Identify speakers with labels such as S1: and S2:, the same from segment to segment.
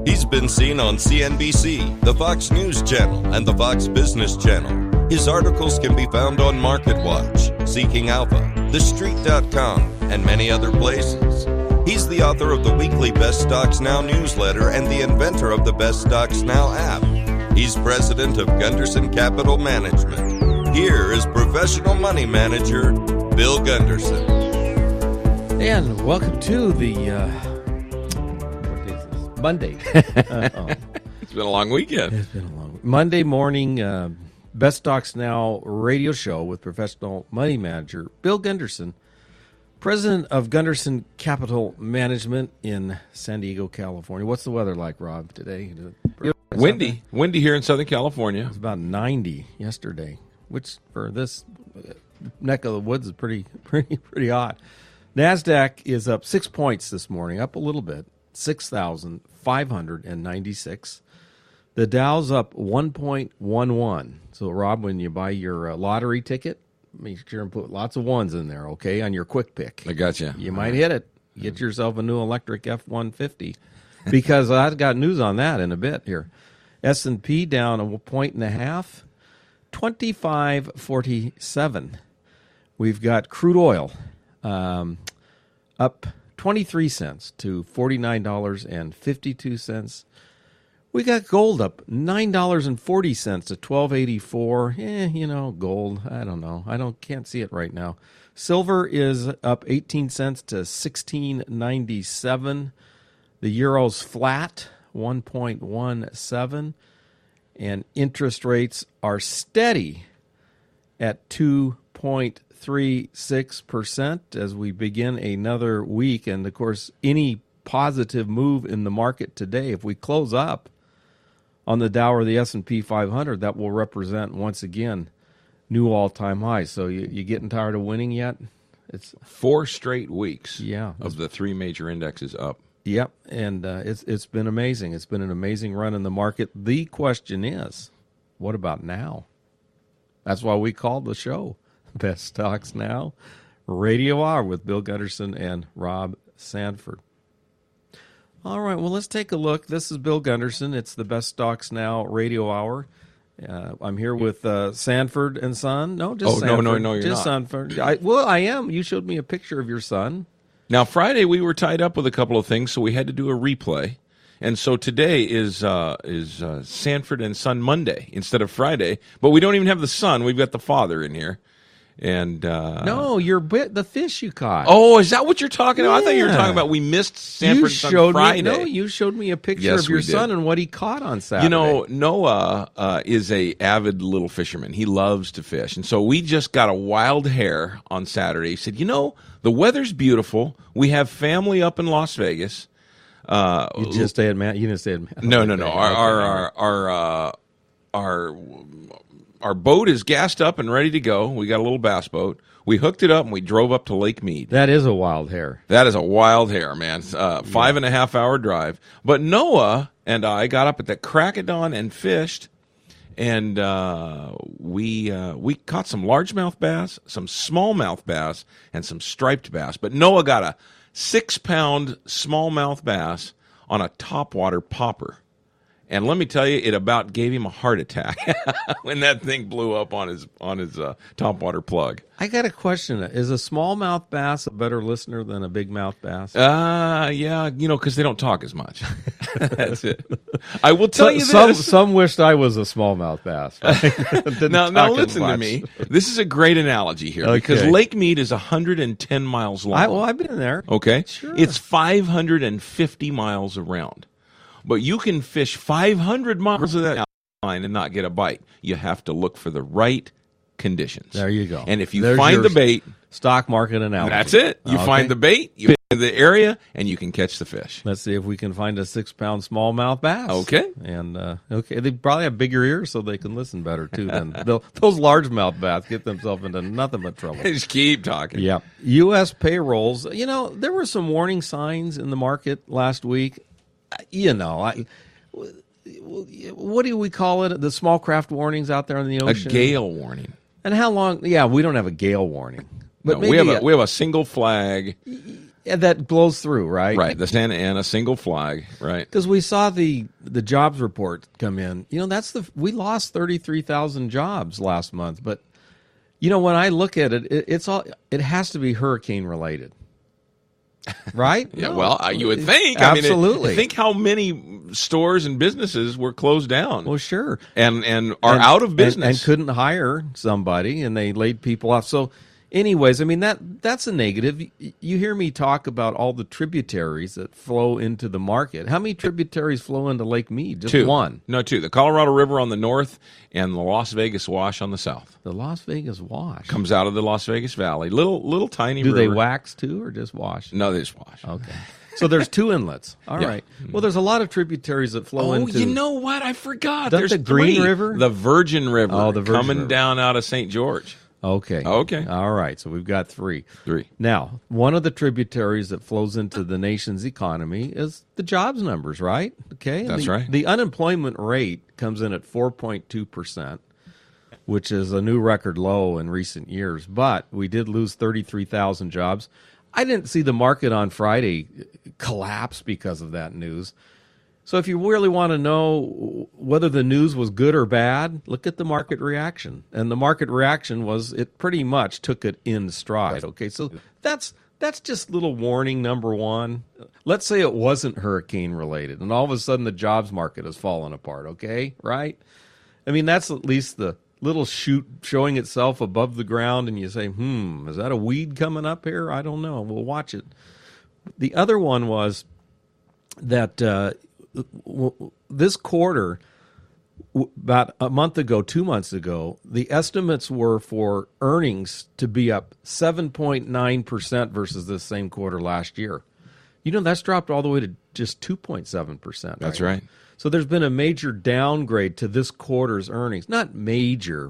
S1: He's been seen on CNBC, the Fox News Channel, and the Fox Business Channel. His articles can be found on MarketWatch, Seeking Alpha, TheStreet.com, and many other places. He's the author of the weekly Best Stocks Now newsletter and the inventor of the Best Stocks Now app. He's president of Gunderson Capital Management. Here is professional money manager, Bill Gunderson.
S2: And welcome to the what day is this? Monday.
S3: It's been a long weekend.
S2: It's been a long Monday morning. Best Stocks Now radio show with professional money manager Bill Gunderson, president of Gunderson Capital Management in San Diego, California. What's the weather like, Rob, today?
S3: Windy here in Southern California.
S2: It was about 90 yesterday, which for this neck of the woods is pretty hot. NASDAQ is up 6 points this morning, up a little bit, 6,596. The Dow's up 1.11. So, Rob, when you buy your lottery ticket, make sure and put lots of ones in there, okay, on your quick pick.
S3: I got you.
S2: You might hit it. Get yourself a new electric F-150, because I've got news on that in a bit here. S&P down 1.5, 25.47. We've got crude oil up 23 cents to $49.52. We got gold up $9.40 to $12.84. Gold, I don't know. Can't see it right now. Silver is up 18 cents to $16.97. The euro's flat, 1.17. And interest rates are steady at 2.36% as we begin another week. And, of course, any positive move in the market today, if we close up on the Dow or the S&P 500, that will represent, once again, new all-time highs. So you getting tired of winning yet? It's
S3: 4 straight weeks
S2: of
S3: the 3 major indexes up.
S2: Yep, and it's been amazing. It's been an amazing run in the market. The question is, what about now? That's why we called the show Best Stocks Now Radio Hour with Bill Gunderson and Rob Sanford. All right, well, let's take a look. This is Bill Gunderson. It's the Best Stocks Now Radio Hour. I'm here with Sanford and Son. No, just Sanford.
S3: No, you're
S2: just
S3: not.
S2: Sanford. I am. You showed me a picture of your son.
S3: Now, Friday we were tied up with a couple of things, so we had to do a replay. And so today is Sanford and Son Monday instead of Friday. But we don't even have the son. We've got the father in here. And
S2: no, the fish you caught.
S3: Oh, is that what you're talking about?
S2: Yeah.
S3: I thought you were talking about we missed Sanford and Son Friday.
S2: You showed me a picture of your son and what he caught on Saturday.
S3: Noah is a avid little fisherman. He loves to fish. And so we just got a wild hair on Saturday. He said, the weather's beautiful. We have family up in Las Vegas.
S2: You just stay at You didn't stay at
S3: No. Our boat is gassed up and ready to go. We got a little bass boat. We hooked it up and we drove up to Lake Mead.
S2: That is a wild hair.
S3: That is a wild hair, man. 5.5 hour drive. But Noah and I got up at the crack of dawn and fished, and we caught some largemouth bass, some smallmouth bass, and some striped bass. But Noah got a 6-pound smallmouth bass on a topwater popper. And let me tell you, it about gave him a heart attack when that thing blew up on his topwater plug.
S2: I got a question. Is a smallmouth bass a better listener than a big mouth bass?
S3: Yeah, because they don't talk as much. That's it. I will tell you this.
S2: Some wished I was a smallmouth bass. Right?
S3: Now listen to me. This is a great analogy here because Lake Mead is 110 miles long.
S2: I've been there.
S3: Okay?
S2: Sure.
S3: It's 550 miles around. But you can fish 500 miles of that line and not get a bite. You have to look for the right conditions.
S2: There you go.
S3: And if you find the bait,
S2: stock market analogy.
S3: That's it. You find the bait, you find the area, and you can catch the fish.
S2: Let's see if we can find a 6-pound smallmouth bass.
S3: Okay.
S2: And they probably have bigger ears so they can listen better too. Than those largemouth bass get themselves into nothing but trouble.
S3: Just keep talking.
S2: Yeah. U.S. payrolls. There were some warning signs in the market last week. What do we call it? The small craft warnings out there in the ocean?
S3: A gale warning.
S2: And how long? Yeah, we don't have a gale warning. But
S3: no, we have a single flag.
S2: that blows through, right?
S3: Right, the Santa Ana single flag, right?
S2: Because we saw the jobs report come in. We lost 33,000 jobs last month, but when I look at it, it has to be hurricane related. Right?
S3: Yeah, well, you would think.
S2: Absolutely.
S3: Think how many stores and businesses were closed down.
S2: Well, sure.
S3: And are out of business.
S2: And couldn't hire somebody, and they laid people off. So, anyways, that's a negative. You hear me talk about all the tributaries that flow into the market. How many tributaries flow into Lake Mead? Just
S3: 2.
S2: one.
S3: No, 2. The Colorado River on the north and the Las Vegas Wash on the south.
S2: The Las Vegas Wash.
S3: Comes out of the Las Vegas Valley. Little tiny river.
S2: Do they wax too, or just wash?
S3: No, they just wash.
S2: Okay. So there's 2 inlets. All right. Well, there's a lot of tributaries that flow into.
S3: Oh, you know what? I forgot.
S2: There's the Green
S3: 3.
S2: River?
S3: The Virgin River.
S2: Oh, the Virgin
S3: coming
S2: River.
S3: down out of St. George.
S2: Okay. All right. So we've got 3.
S3: 3.
S2: Now, one of the tributaries that flows into the nation's economy is the jobs numbers, right? Okay.
S3: That's right.
S2: The unemployment rate comes in at 4.2%, which is a new record low in recent years. But we did lose 33,000 jobs. I didn't see the market on Friday collapse because of that news. So if you really want to know whether the news was good or bad, look at the market reaction. And the market reaction was it pretty much took it in stride. Okay, so that's just little warning number 1. Let's say it wasn't hurricane related, and all of a sudden the jobs market has fallen apart, okay? Right? I mean, that's at least the little shoot showing itself above the ground, and you say, is that a weed coming up here? I don't know. We'll watch it. The other one was that this quarter, about a month ago, 2 months ago, the estimates were for earnings to be up 7.9% versus this same quarter last year. That's dropped all the way to just 2.7%.
S3: That's right.
S2: So there's been a major downgrade to this quarter's earnings. Not major,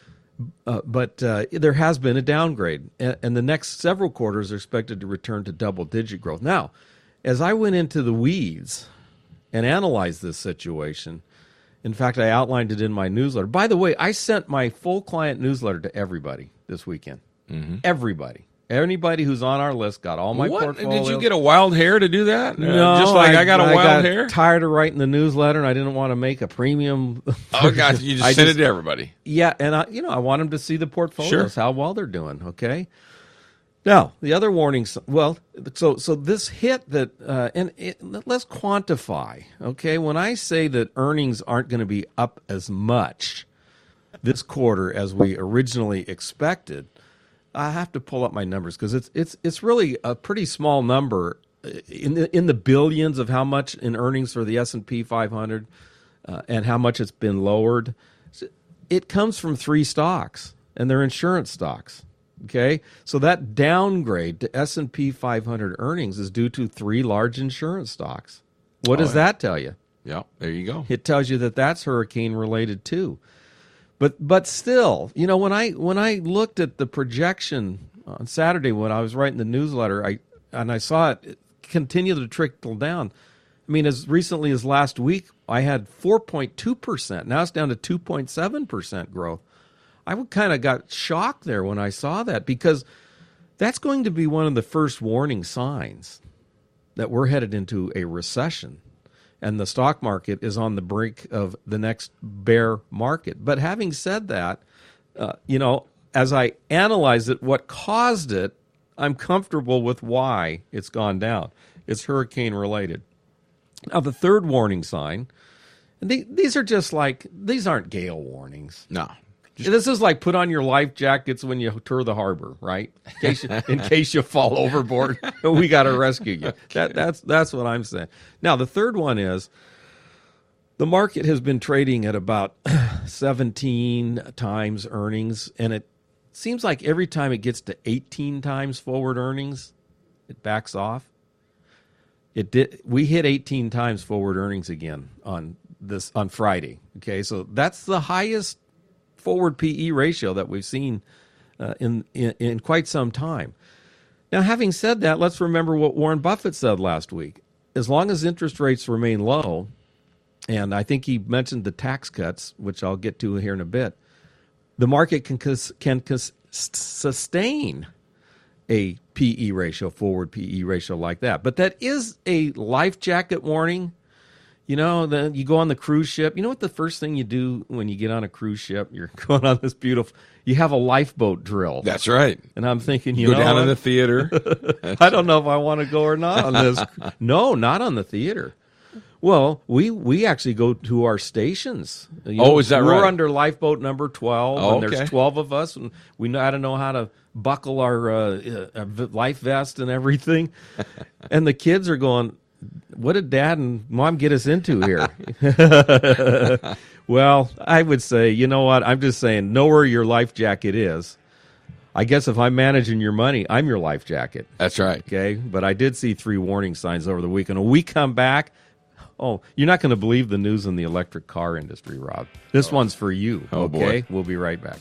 S2: but there has been a downgrade. And the next several quarters are expected to return to double-digit growth. Now, as I went into the weeds and analyzed this situation, in fact, I outlined it in my newsletter. By the way, I sent my full client newsletter to everybody this weekend. Mm-hmm. Everybody. Anybody who's on our list got all my portfolio.
S3: Did you get a wild hair to do that?
S2: No.
S3: Just like I got a wild hair?
S2: Tired of writing the newsletter, and I didn't want to make a premium.
S3: Oh, gosh. You just sent it to everybody.
S2: Yeah, and I want them to see the portfolios,
S3: sure.
S2: how well they're doing, okay? Now, the other warnings, so this hit that, let's quantify, okay? When I say that earnings aren't going to be up as much this quarter as we originally expected, I have to pull up my numbers because it's really a pretty small number in the billions of how much in earnings for the S&P 500 and how much it's been lowered. It comes from 3 stocks, and they're insurance stocks. Okay, so that downgrade to S&P 500 earnings is due to 3 large insurance stocks. What does that tell you?
S3: Yeah, there you go.
S2: It tells you that that's hurricane related too. But still, when I looked at the projection on Saturday when I was writing the newsletter, I saw it continue to trickle down. I mean, as recently as last week, I had 4.2%. Now it's down to 2.7% growth. I kind of got shocked there when I saw that because that's going to be one of the first warning signs that we're headed into a recession. And the stock market is on the brink of the next bear market. But having said that, as I analyze it, what caused it, I'm comfortable with why it's gone down. It's hurricane related. Now, the third warning sign, these aren't gale warnings.
S3: No.
S2: This is like put on your life jackets when you tour the harbor, right? In case you fall overboard, we got to rescue you. That's what I'm saying. Now, the third one is the market has been trading at about 17 times earnings, and it seems like every time it gets to 18 times forward earnings, it backs off. We hit 18 times forward earnings again on Friday. Okay, so that's the highest forward PE ratio that we've seen in quite some time. Now, having said that, let's remember what Warren Buffett said last week. As long as interest rates remain low, and I think he mentioned the tax cuts, which I'll get to here in a bit, the market can sustain a PE ratio, forward PE ratio like that. But that is a life jacket warning. You know, then you go on the cruise ship. You know what the first thing you do when you get on a cruise ship? You're going on this beautiful, you have a lifeboat drill.
S3: That's right.
S2: And I'm thinking,
S3: You go down in the theater.
S2: I don't know if I want to go or not on this. No, not on the theater. Well, we actually go to our stations.
S3: Is that right?
S2: We're under lifeboat number 12, and
S3: okay.
S2: there's 12 of us, and we know how to know how to buckle our life vest and everything. And the kids are going, what did Dad and Mom get us into here? Well, I would say, you know what? I'm just saying, know where your life jacket is. I guess if I'm managing your money, I'm your life jacket.
S3: That's right.
S2: Okay? But I did see 3 warning signs over the weekend. When we come back, you're not going to believe the news in the electric car industry, Rob. This one's for you.
S3: Oh,
S2: okay?
S3: boy.
S2: We'll be right back.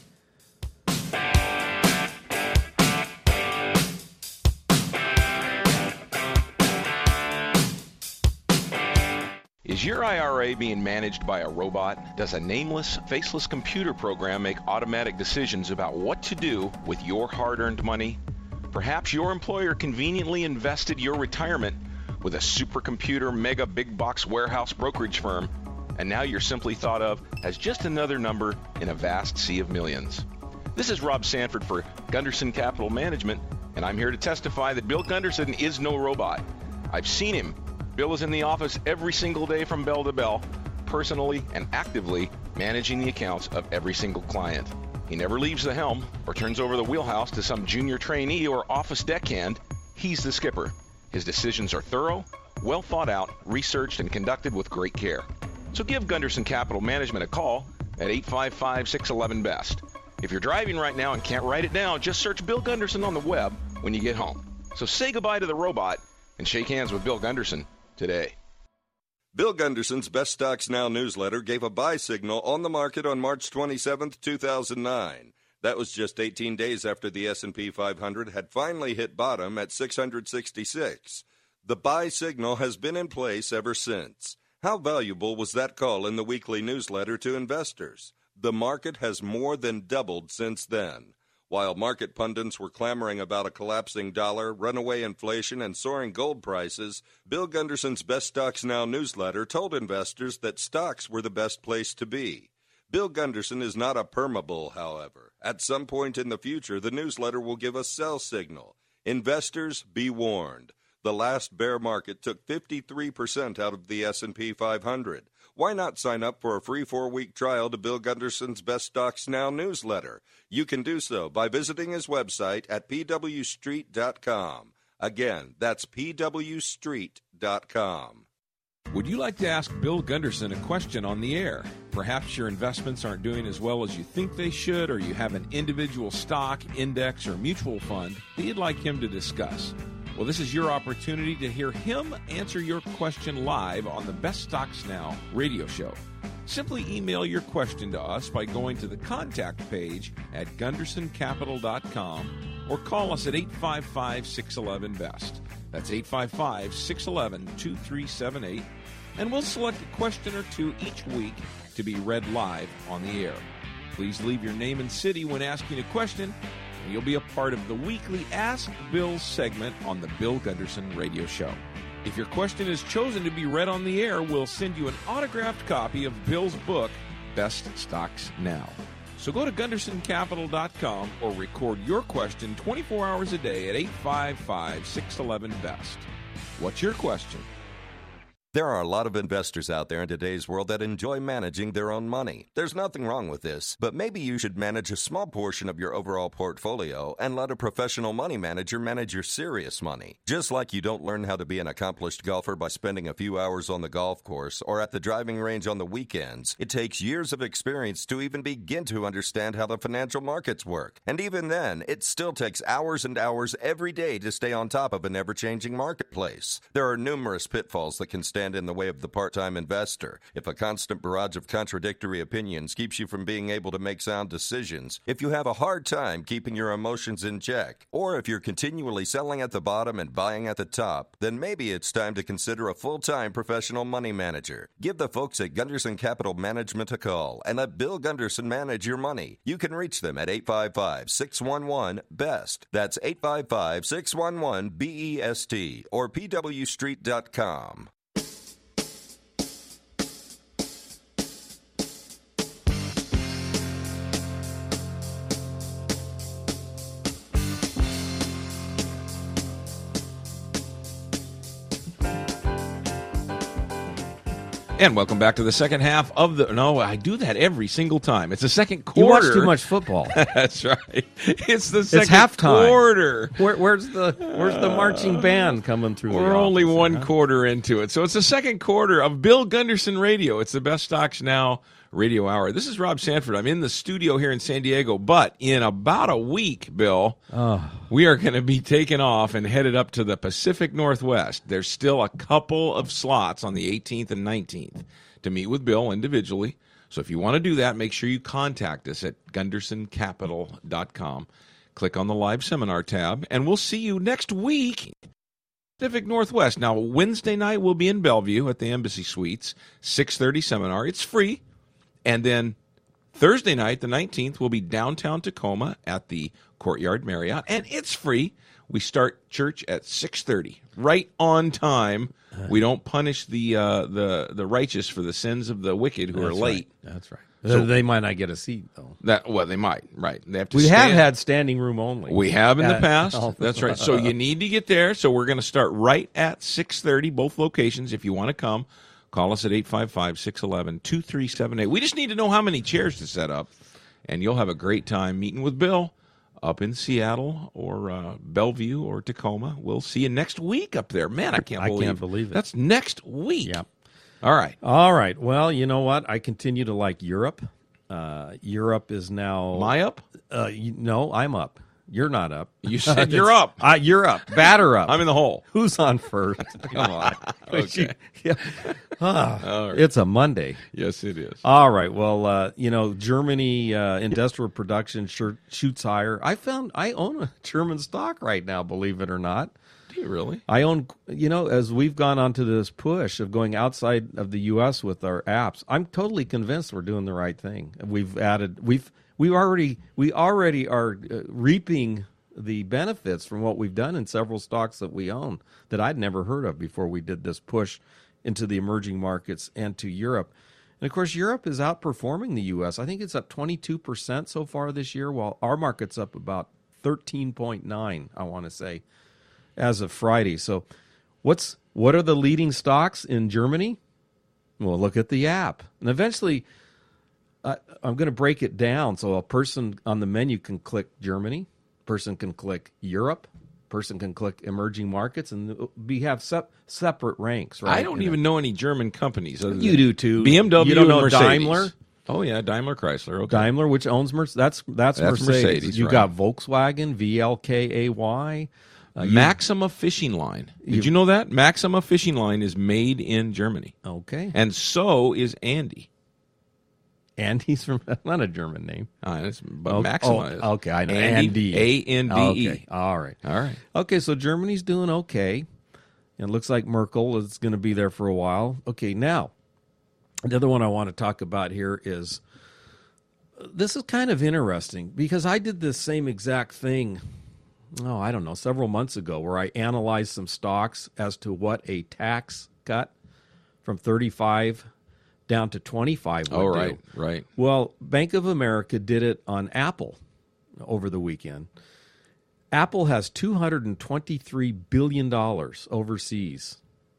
S4: Is your IRA being managed by a robot? Does a nameless, faceless computer program make automatic decisions about what to do with your hard-earned money? Perhaps your employer conveniently invested your retirement with a supercomputer mega big box warehouse brokerage firm, and now you're simply thought of as just another number in a vast sea of millions. This is Rob Sanford for Gunderson Capital Management, and I'm here to testify that Bill Gunderson is no robot. I've seen him. Bill is in the office every single day from bell to bell, personally and actively managing the accounts of every single client. He never leaves the helm or turns over the wheelhouse to some junior trainee or office deckhand. He's the skipper. His decisions are thorough, well thought out, researched, and conducted with great care. So give Gunderson Capital Management a call at 855-611-BEST. If you're driving right now and can't write it down, just search Bill Gunderson on the web when you get home. So say goodbye to the robot and shake hands with Bill Gunderson today.
S1: Bill Gunderson's Best Stocks Now newsletter gave a buy signal on the market on March 27, 2009. That was just 18 days after the S&P 500 had finally hit bottom at 666. The buy signal has been in place ever since. How valuable was that call in the weekly newsletter to investors? The market has more than doubled since then. While market pundits were clamoring about a collapsing dollar, runaway inflation, and soaring gold prices, Bill Gunderson's Best Stocks Now newsletter told investors that stocks were the best place to be. Bill Gunderson is not a permabull, however. At some point in the future, the newsletter will give a sell signal. Investors, be warned. The last bear market took 53% out of the S&P 500. Why not sign up for a free 4-week trial to Bill Gunderson's Best Stocks Now newsletter? You can do so by visiting his website at pwstreet.com. Again, that's pwstreet.com.
S3: Would you like to ask Bill Gunderson a question on the air? Perhaps your investments aren't doing as well as you think they should, or you have an individual stock, index, or mutual fund that you'd like him to discuss. Well, this is your opportunity to hear him answer your question live on the Best Stocks Now radio show. Simply email your question to us by going to the contact page at gundersoncapital.com or call us at 855-611-BEST. That's 855-611-2378, and we'll select a question or two each week to be read live on the air. Please leave your name and city when asking a question, and you'll be a part of the weekly Ask Bill segment on the Bill Gunderson Radio Show. If your question is chosen to be read on the air, we'll send you an autographed copy of Bill's book, Best Stocks Now. So go to GundersonCapital.com or record your question 24 hours a day at 855-611-BEST. What's your question?
S1: There are a lot of investors out there in today's world that enjoy managing their own money. There's nothing wrong with this, but maybe you should manage a small portion of your overall portfolio and let a professional money manager manage your serious money. Just like you don't learn how to be an accomplished golfer by spending a few hours on the golf course or at the driving range on the weekends, it takes years of experience to even begin to understand how the financial markets work. And even then, it still takes hours and hours every day to stay on top of an ever-changing marketplace. There are numerous pitfalls that can stand stand in the way of the part-time investor, if a constant barrage of contradictory opinions keeps you from being able to make sound decisions, if you have a hard time keeping your emotions in check, or if you're continually selling at the bottom and buying at the top, then maybe it's time to consider a full-time professional money manager. Give the folks at Gunderson Capital Management a call and let Bill Gunderson manage your money. You can reach them at 855-611-BEST. That's 855-611-BEST or pwstreet.com.
S3: And welcome back to the second half of the... No, I do that every single time. It's the second quarter.
S2: You watch too much football.
S3: That's right. It's the second
S2: halftime.
S3: quarter.
S2: Where's the marching band coming through?
S3: We're only one quarter into it. So it's the second quarter of Bill Gunderson Radio. It's the Best Stocks Now Radio Hour. This is Rob Sanford. I'm in the studio here in San Diego, but in about a week, Bill, we are going to be taking off and headed up to the Pacific Northwest. There's still a couple of slots on the 18th and 19th to meet with Bill individually. So if you want to do that, make sure you contact us at GundersonCapital.com. Click on the live seminar tab, and we'll see you next week. Pacific Northwest. Now, Wednesday night we'll be in Bellevue at the Embassy Suites, 6:30 seminar. It's free. And then Thursday night, the 19th, we'll be downtown Tacoma at the Courtyard Marriott, and it's free. We start church at 6:30, right on time. We don't punish the righteous for the sins of the wicked who are late.
S2: Right. That's right. So they might not get a seat, though.
S3: They might, right. They have to
S2: We
S3: stand.
S2: have had standing room only.
S3: We have in the past. That's right. So you need to get there. So we're going to start right at 6:30, both locations. If you want to come, call us at 855-611-2378. We just need to know how many chairs to set up, and you'll have a great time meeting with Bill up in Seattle or Bellevue or Tacoma. We'll see you next week up there. Man, I can't believe it. That's next week.
S2: Yep.
S3: All right.
S2: Well, you know what? I continue to like Europe. Europe is now...
S3: Am I up?
S2: No, I'm up. You're not up.
S3: You said you're up.
S2: You're up. Batter up.
S3: I'm in the hole.
S2: Who's on first? Come on.
S3: Okay. All right.
S2: It's a Monday.
S3: Yes, it is.
S2: All right. Well, Germany industrial production shoots higher. I own a German stock right now, believe it or not.
S3: Do you really?
S2: I own, as we've gone onto this push of going outside of the U.S. with our apps, I'm totally convinced we're doing the right thing. We already are reaping the benefits from what we've done in several stocks that we own that I'd never heard of before we did this push into the emerging markets and to Europe. And, of course, Europe is outperforming the U.S. I think it's up 22% so far this year, while our market's up about 13.9, I want to say, as of Friday. So what are the leading stocks in Germany? Well, look at the app. And eventually... I'm going to break it down so a person on the menu can click Germany, person can click Europe, person can click emerging markets, and we have separate ranks, right?
S3: I don't even know any German companies.
S2: You do too.
S3: BMW
S2: you don't know
S3: and Mercedes.
S2: Daimler?
S3: Oh, yeah, Daimler Chrysler. Okay.
S2: Daimler, which owns Mercedes. That's Mercedes. You
S3: right.
S2: got Volkswagen, VLKAY.
S3: Maxima Fishing Line. Did you know that? Maxima Fishing Line is made in Germany.
S2: Okay.
S3: And so is Andy.
S2: Andy's from not a German name.
S3: But Maxima is.
S2: Okay, I know.
S3: Andy. A-N-D-E.
S2: Okay, all right.
S3: All right.
S2: Okay, so Germany's doing okay. It looks like Merkel is going to be there for a while. Okay, now, the other one I want to talk about here is, this is kind of interesting because I did this same exact thing, I don't know, several months ago, where I analyzed some stocks as to what a tax cut from 35 down to 25 would do.
S3: Right.
S2: Well, Bank of America did it on Apple over the weekend. Apple has $223 billion overseas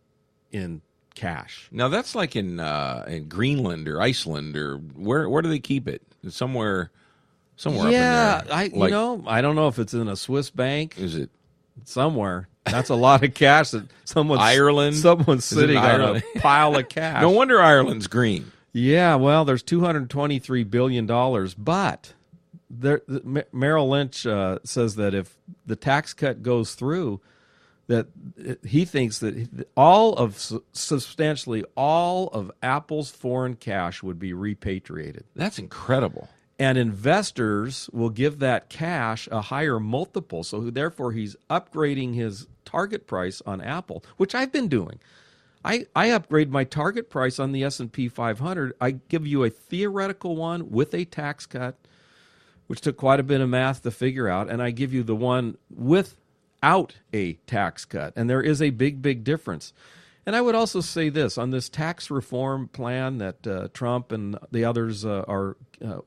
S2: in cash.
S3: Now, that's like in Greenland or Iceland, or where do they keep it? Somewhere up in there.
S2: I don't know if it's in a Swiss bank.
S3: Is it?
S2: Somewhere. That's a lot of cash that someone's sitting on a pile of cash.
S3: No wonder Ireland's green.
S2: Yeah, well, there's $223 billion, but Merrill Lynch says that if the tax cut goes through, that he thinks that substantially all of Apple's foreign cash would be repatriated.
S3: That's incredible.
S2: And investors will give that cash a higher multiple. So therefore, he's upgrading his target price on Apple, which I've been doing. I upgrade my target price on the S&P 500. I give you a theoretical one with a tax cut, which took quite a bit of math to figure out, and I give you the one without a tax cut. And there is a big, big difference. And I would also say this, on this tax reform plan that Trump and the others are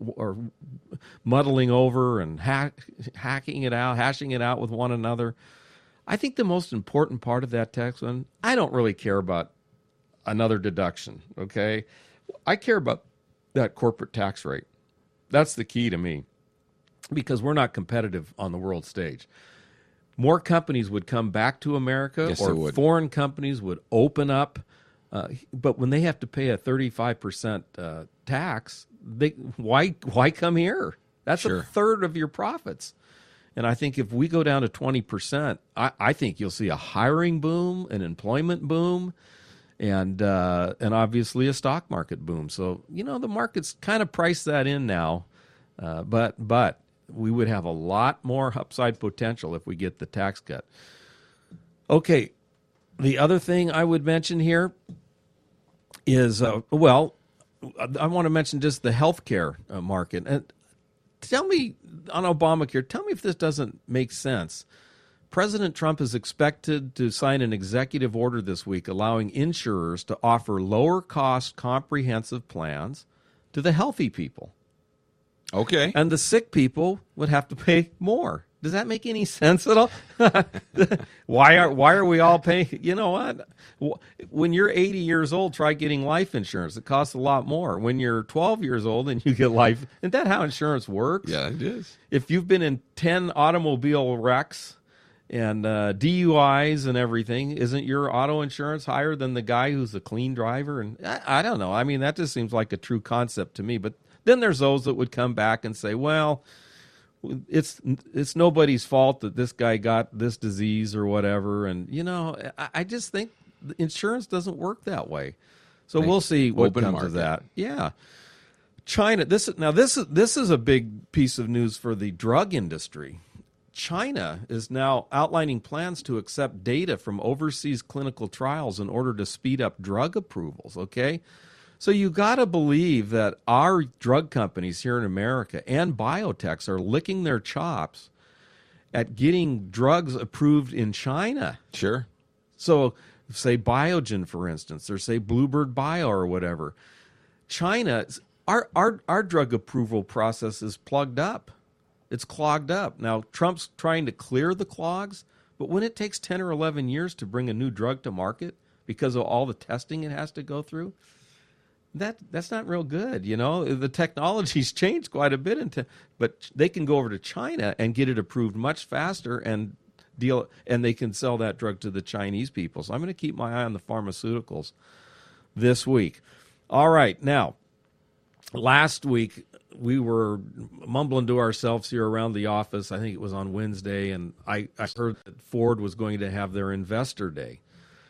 S2: muddling over and hashing it out with one another, I think the most important part of that tax one, I don't really care about another deduction, okay? I care about that corporate tax rate. That's the key to me, because we're not competitive on the world stage. More companies would come back to America,
S3: yes,
S2: or foreign companies would open up. But when they have to pay a 35% tax, why come here? That's a third of your profits. And I think if we go down to 20%, I think you'll see a hiring boom, an employment boom, and obviously a stock market boom. So, the market's kind of priced that in now, but we would have a lot more upside potential if we get the tax cut. Okay, the other thing I would mention here is, I want to mention just the healthcare market. And tell me, on Obamacare, tell me if this doesn't make sense. President Trump is expected to sign an executive order this week allowing insurers to offer lower-cost comprehensive plans to the healthy people.
S3: Okay.
S2: And the sick people would have to pay more. Does that make any sense at all? Why are we all paying? You know what? When you're 80 years old, try getting life insurance. It costs a lot more. When you're 12 years old and you get life, isn't that how insurance works?
S3: Yeah, it is.
S2: If you've been in 10 automobile wrecks and DUIs and everything, isn't your auto insurance higher than the guy who's a clean driver? And I don't know. I mean, that just seems like a true concept to me. But then there's those that would come back and say, well, it's nobody's fault that this guy got this disease or whatever. And, I just think insurance doesn't work that way. So we'll see what comes of that. Yeah. China, this is a big piece of news for the drug industry. China is now outlining plans to accept data from overseas clinical trials in order to speed up drug approvals, okay? So you got to believe that our drug companies here in America and biotechs are licking their chops at getting drugs approved in China.
S3: Sure.
S2: So say Biogen, for instance, or say Bluebird Bio or whatever. China, our drug approval process is plugged up. It's clogged up. Now, Trump's trying to clear the clogs, but when it takes 10 or 11 years to bring a new drug to market because of all the testing it has to go through, that's not real good. The technology's changed quite a bit, but they can go over to China and get it approved much faster and they can sell that drug to the Chinese people. So I'm going to keep my eye on the pharmaceuticals this week. All right, now, last week we were mumbling to ourselves here around the office. I think it was on Wednesday, and I heard that Ford was going to have their investor day.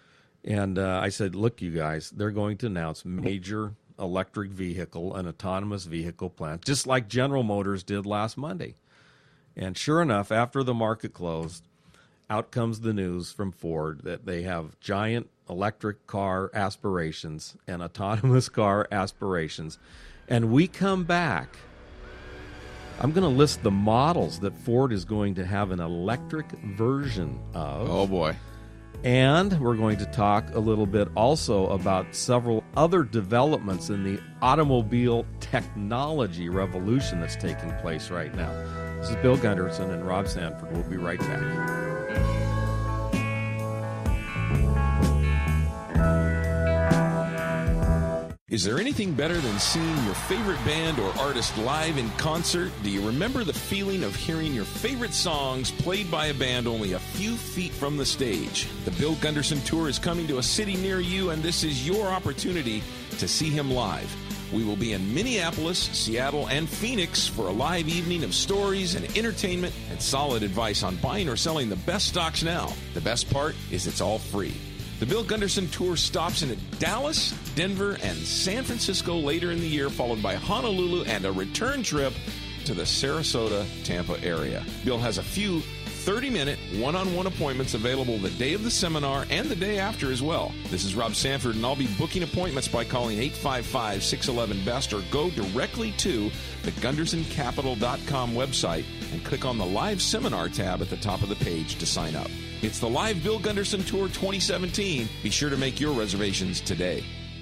S2: And I said, look, you guys, they're going to announce major electric vehicle and autonomous vehicle plants, just like General Motors did last Monday. And sure enough, after the market closed, out comes the news from Ford that they have giant electric car aspirations and autonomous car aspirations. And we come back, I'm going to list the models that Ford is going to have an electric version of.
S3: Oh, boy.
S2: And we're going to talk a little bit also about several other developments in the automobile technology revolution that's taking place right now. This is Bill Gunderson and Rob Sanford. We'll be right back.
S3: Is there anything better than seeing your favorite band or artist live in concert? Do you remember the feeling of hearing your favorite songs played by a band only a few feet from the stage? The Bill Gunderson Tour is coming to a city near you, and this is your opportunity to see him live. we will be in Minneapolis, Seattle, and Phoenix for a live evening of stories and entertainment and solid advice on buying or selling the best stocks now. The best part is it's all free. The Bill Gunderson Tour stops in at Dallas, Denver, and San Francisco later in the year, followed by Honolulu and a return trip to the Sarasota, Tampa area. Bill has a few 30-minute one-on-one appointments available the day of the seminar and the day after as well. This is Rob Sanford, and I'll be booking appointments by calling 855-611-BEST or go directly to the GundersonCapital.com website and click on the Live Seminar tab at the top of the page to sign up. It's the Live Bill Gunderson Tour 2017. Be sure to make your reservations today.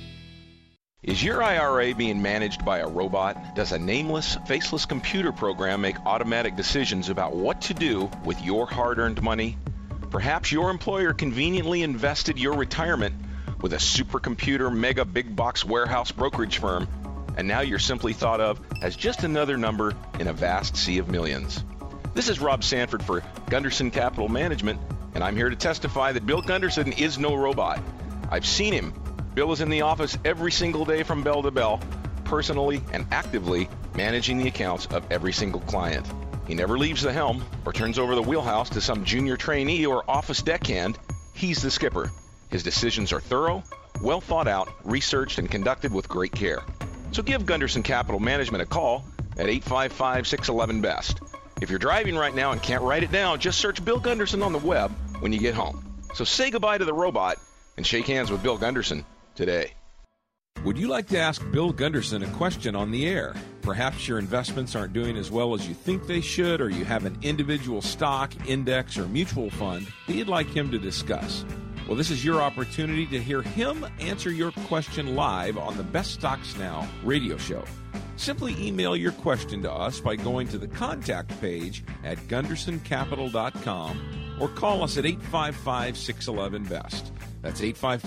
S4: Is your IRA being managed by a robot? Does a nameless, faceless computer program make automatic decisions about what to do with your hard-earned money? Perhaps your employer conveniently invested your retirement with a supercomputer mega big box warehouse brokerage firm, and now you're simply thought of as just another number in a vast sea of millions. This is Rob Sanford for Gunderson Capital Management, and I'm here to testify that Bill Gunderson is no robot. I've seen him. Bill is in the office every single day from bell to bell, personally and actively managing the accounts of every single client. He never leaves the helm or turns over the wheelhouse to some junior trainee or office deckhand. He's the skipper. His decisions are thorough, well thought out, researched, and conducted with great care. So give Gunderson Capital Management a call at 855-611-BEST. If you're driving right now and can't write it down, just search Bill Gunderson on the web when you get home. So say goodbye to the robot and shake hands with Bill Gunderson today.
S3: Would you like to ask Bill Gunderson a question on the air? Perhaps your investments aren't doing as well as you think they should, or you have an individual stock, index, or mutual fund that you'd like him to discuss. Well, this is your opportunity to hear him answer your question live on the Best Stocks Now radio show. Simply email your question to us by going to the contact page at GundersonCapital.com or call us at 855-611-BEST. That's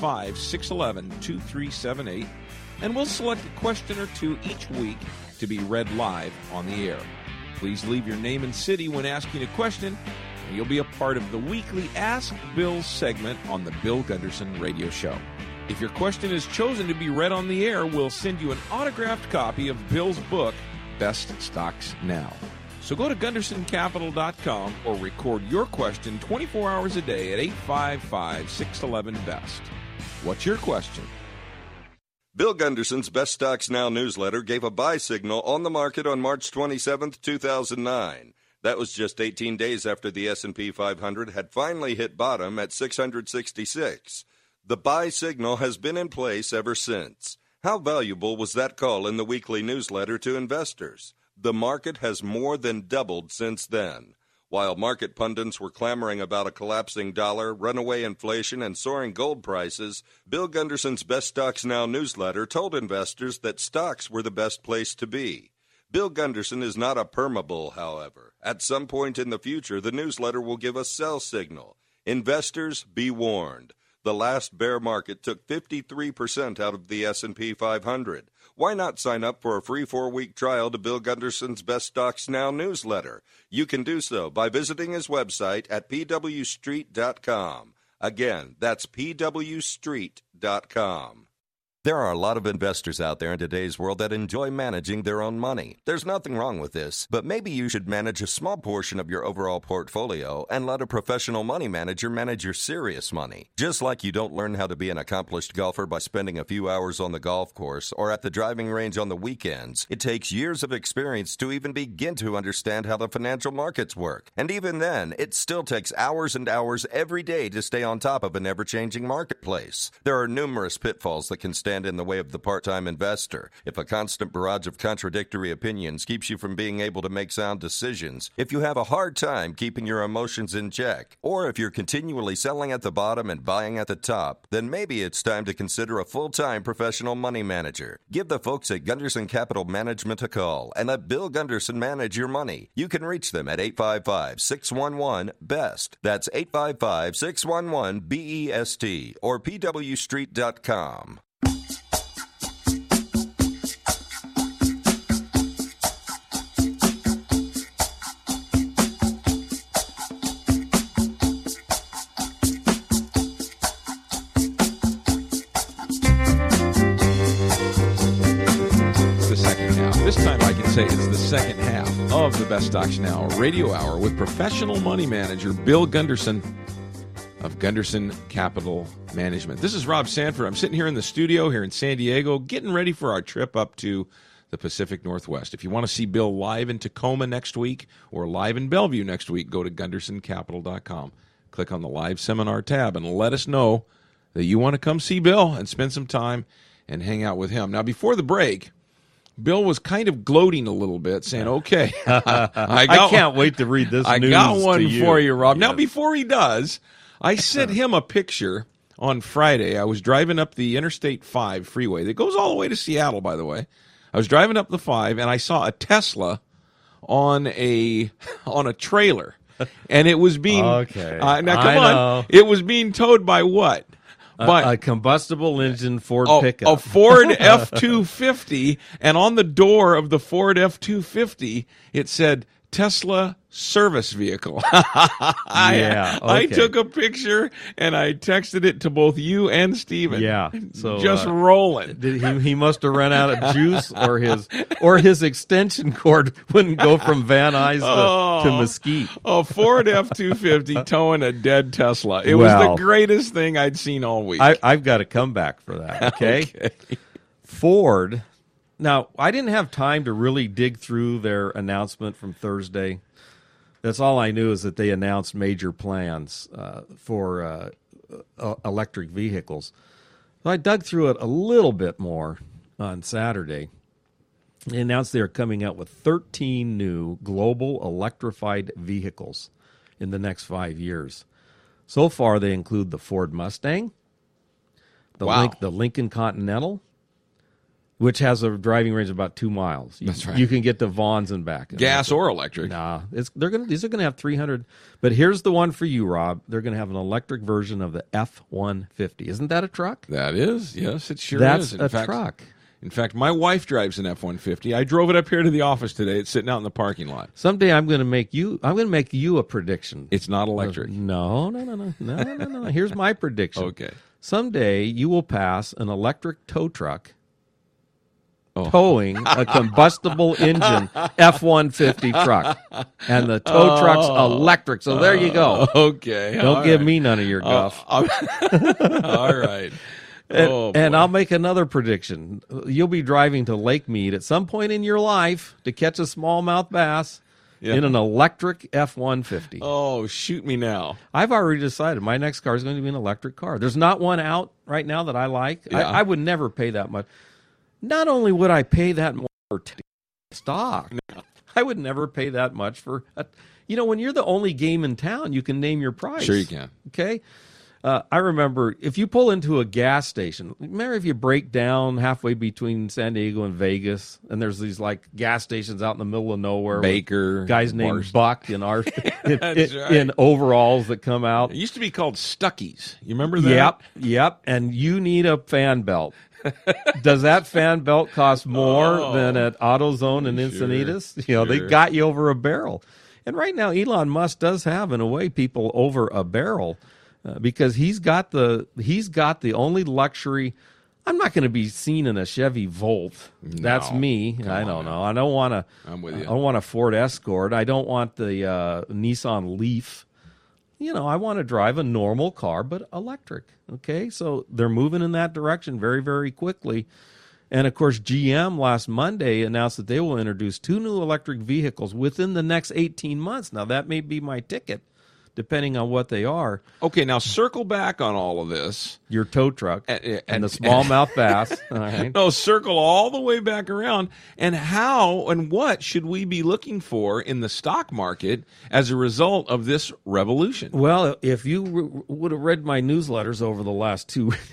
S3: 855-611-2378, and we'll select a question or two each week to be read live on the air. Please leave your name and city when asking a question, and you'll be a part of the weekly Ask Bill segment on the Bill Gunderson Radio Show. If your question is chosen to be read on the air, we'll send you an autographed copy of Bill's book, Best Stocks Now. So go to GundersonCapital.com or record your question 24 hours a day at 855-611-BEST. What's your question?
S1: Bill Gunderson's Best Stocks Now newsletter gave a buy signal on the market on March 27, 2009. That was just 18 days after the S&P 500 had finally hit bottom at 666. The buy signal has been in place ever since. How valuable was that call in the weekly newsletter to investors? The market has more than doubled since then. While market pundits were clamoring about a collapsing dollar, runaway inflation, and soaring gold prices, Bill Gunderson's Best Stocks Now newsletter told investors that stocks were the best place to be. Bill Gunderson is not a permabull, however. At some point in the future, the newsletter will give a sell signal. Investors, be warned. The last bear market took 53% out of the S&P 500. Why not sign up for a free 4-week trial to Bill Gunderson's Best Stocks Now newsletter? You can do so by visiting his website at pwstreet.com. Again, that's pwstreet.com. There are a lot of investors out there in today's world that enjoy managing their own money. There's nothing wrong with this, but maybe you should manage a small portion of your overall portfolio and let a professional money manager manage your serious money. Just like you don't learn how to be an accomplished golfer by spending a few hours on the golf course or at the driving range on the weekends, it takes years of experience to even begin to understand how the financial markets work. And even then, it still takes hours and hours every day to stay on top of an ever-changing marketplace. There are numerous pitfalls that can stand in the way of the part-time investor. If a constant barrage of contradictory opinions keeps you from being able to make sound decisions, if you have a hard time keeping your emotions in check, or if you're continually selling at the bottom and buying at the top, then maybe it's time to consider a full-time professional money manager. Give the folks at Gunderson Capital Management a call and let Bill Gunderson manage your money. You can reach them at 855-611-BEST. That's 855-611-BEST or pwstreet.com.
S3: second half. This time I can say it's the second half of the Best Stocks Now radio hour with professional money manager Bill Gunderson of Gunderson Capital Management. This is Rob Sanford. I'm sitting here in the studio here in San Diego getting ready for our trip up to the Pacific Northwest. If you want to see Bill live in Tacoma next week or live in Bellevue next week, go to GundersonCapital.com. Click on the live seminar tab and let us know that you want to come see Bill and spend some time and hang out with him. Now, before the break, Bill was kind of gloating a little bit, saying, okay,
S2: I can't wait to read this news.
S3: I got one for you, Rob.
S2: Yes.
S3: Now, before he does, I sent him a picture on Friday. I was driving up the Interstate 5 freeway that goes all the way to Seattle, by the way. I was driving up the 5, and I saw a Tesla on a trailer, and it was being now come on, it was being towed by what?
S2: A combustible engine Ford pickup.
S3: A Ford F-250, and on the door of the Ford F-250, it said Tesla service vehicle. I took a picture and I texted it to both you and Steven.
S2: Yeah. So
S3: just rolling.
S2: He must have run out of juice, or his extension cord wouldn't go from Van Nuys to Mesquite.
S3: A Ford F-250 towing a dead Tesla. It was the greatest thing I'd seen all week.
S2: I've got a comeback for that. Okay. Ford. Now, I didn't have time to really dig through their announcement from Thursday. That's all I knew, is that they announced major plans for electric vehicles. So I dug through it a little bit more on Saturday. They announced they are coming out with 13 new global electrified vehicles in the next 5 years. So far, they include the Ford Mustang, the Lincoln Continental, which has a driving range of about 2 miles.
S3: That's right.
S2: You can get to Vaughn's and back.
S3: Gas or electric.
S2: Nah, these are going to have 300. But here's the one for you, Rob. They're going to have an electric version of the F-150. Isn't that a truck?
S3: That is. Yes, it sure
S2: is.
S3: That's
S2: a truck.
S3: In fact, my wife drives an F-150. I drove it up here to the office today. It's sitting out in the parking lot.
S2: Someday I'm going to make you a prediction.
S3: It's not electric.
S2: No. Here's my prediction.
S3: Okay.
S2: Someday you will pass an electric tow truck towing a combustible engine F-150 truck, and the tow truck's electric. So there you go.
S3: Okay.
S2: Don't give me none of your guff.
S3: All right.
S2: And I'll make another prediction. You'll be driving to Lake Mead at some point in your life to catch a smallmouth bass in an electric F-150.
S3: Oh, shoot me now.
S2: I've already decided my next car is going to be an electric car. There's not one out right now that I like.
S3: Yeah.
S2: I would never pay that much. Not only would I pay that more for stock, I would never pay that much for when you're the only game in town, you can name your price.
S3: Sure you can.
S2: Okay? I remember if you pull into a gas station, remember if you break down halfway between San Diego and Vegas, and there's these like gas stations out in the middle of nowhere.
S3: Baker.
S2: Guys named Buck in
S3: right.
S2: in overalls that come out.
S3: It used to be called Stuckies. You remember that?
S2: Yep. And you need a fan belt. Does that fan belt cost more than at AutoZone and Encinitas?
S3: Sure.
S2: They got you over a barrel. And right now, Elon Musk does have, in a way, people over a barrel because he's got the only luxury. I'm not going to be seen in a Chevy Volt.
S3: No,
S2: That's me. I don't know. I don't want to.
S3: I'm with you.
S2: I don't want a Ford Escort. I don't want the Nissan Leaf. I want to drive a normal car, but electric. Okay, so they're moving in that direction very, very quickly. And, of course, GM last Monday announced that they will introduce 2 new electric vehicles within the next 18 months. Now, that may be my ticket, depending on what they are.
S3: Okay, now circle back on all of this.
S2: Your tow truck and the smallmouth bass. All right.
S3: No, circle all the way back around. And how and what should we be looking for in the stock market as a result of this revolution?
S2: Well, if you would have read my newsletters over the last 2 weeks,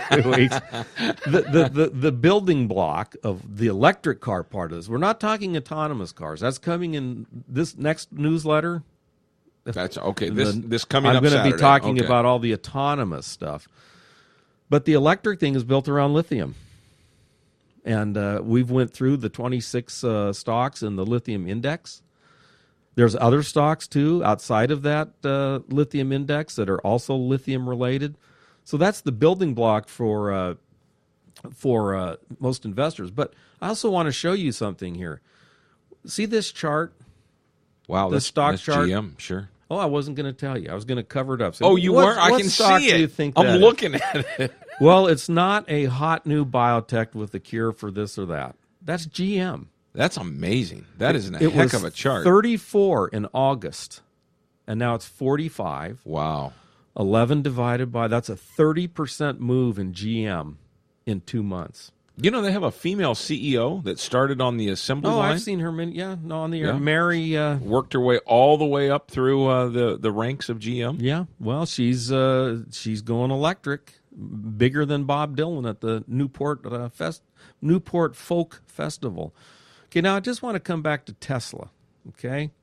S2: the building block of the electric car part of this, we're not talking autonomous cars. That's coming in this next newsletter.
S3: That's okay. This coming up
S2: I'm going to
S3: Saturday.
S2: be talking about all the autonomous stuff. But the electric thing is built around lithium. And we've went through the 26 stocks in the lithium index. There's other stocks, too, outside of that lithium index that are also lithium related. So that's the building block for for most investors. But I also want to show you something here. See this chart?
S3: Wow,
S2: The
S3: that's
S2: stock
S3: that's
S2: chart?
S3: GM, sure.
S2: Oh, I wasn't going to tell you. I was going to cover it up. So
S3: Oh, you
S2: what-
S3: weren't? I
S2: what
S3: can
S2: stock
S3: see
S2: do
S3: it.
S2: you think
S3: I'm
S2: that is?
S3: looking at it.
S2: Well, it's not a hot new biotech with a cure for this or that. That's GM.
S3: That's amazing. That is a
S2: It
S3: heck
S2: was
S3: of a chart.
S2: 34 in August, and now it's 45.
S3: Wow.
S2: 11 divided by, that's a 30% move in GM in 2 months.
S3: You know, they have a female CEO that started on the assembly
S2: Oh,
S3: line.
S2: I've seen her. On the air.
S3: Yeah.
S2: Mary.
S3: Worked her way all the way up through the ranks of GM.
S2: Yeah. Well, she's going electric, bigger than Bob Dylan at the Newport Folk Festival. Okay, now I just want to come back to Tesla. Okay,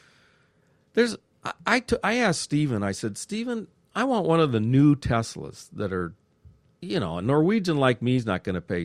S2: I asked Stephen. I said, Stephen, I want one of the new Teslas that are, a Norwegian like me is not going to pay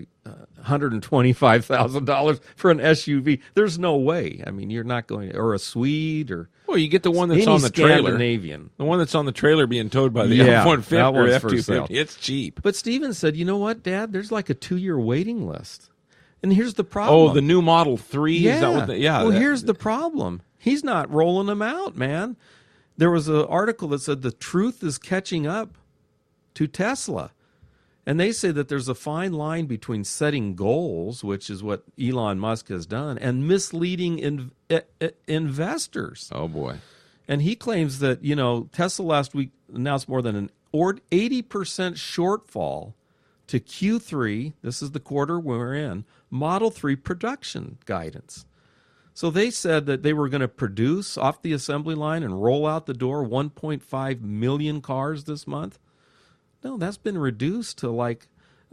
S2: $125,000 for an SUV. There's no way. I mean, you're not going, or a Swede, or
S3: Well, you get the one that's
S2: any
S3: on the trailer.
S2: Scandinavian.
S3: The one that's on the trailer being towed by the
S2: Yeah,
S3: F-150
S2: that
S3: or
S2: one's for
S3: F-250.
S2: sale.
S3: It's cheap.
S2: But Stephen said, you know what, Dad? There's like a 2-year waiting list. And here's the problem.
S3: Oh, the new Model 3?
S2: Yeah.
S3: Is that what
S2: Well, here's the problem. He's not rolling them out, man. There was an article that said the truth is catching up to Tesla. And they say that there's a fine line between setting goals, which is what Elon Musk has done, and misleading investors.
S3: Oh, boy.
S2: And he claims that, Tesla last week announced more than an 80% shortfall to Q3, this is the quarter we're in, Model 3 production guidance. So they said that they were going to produce off the assembly line and roll out the door 1.5 million cars this month. No, that's been reduced to like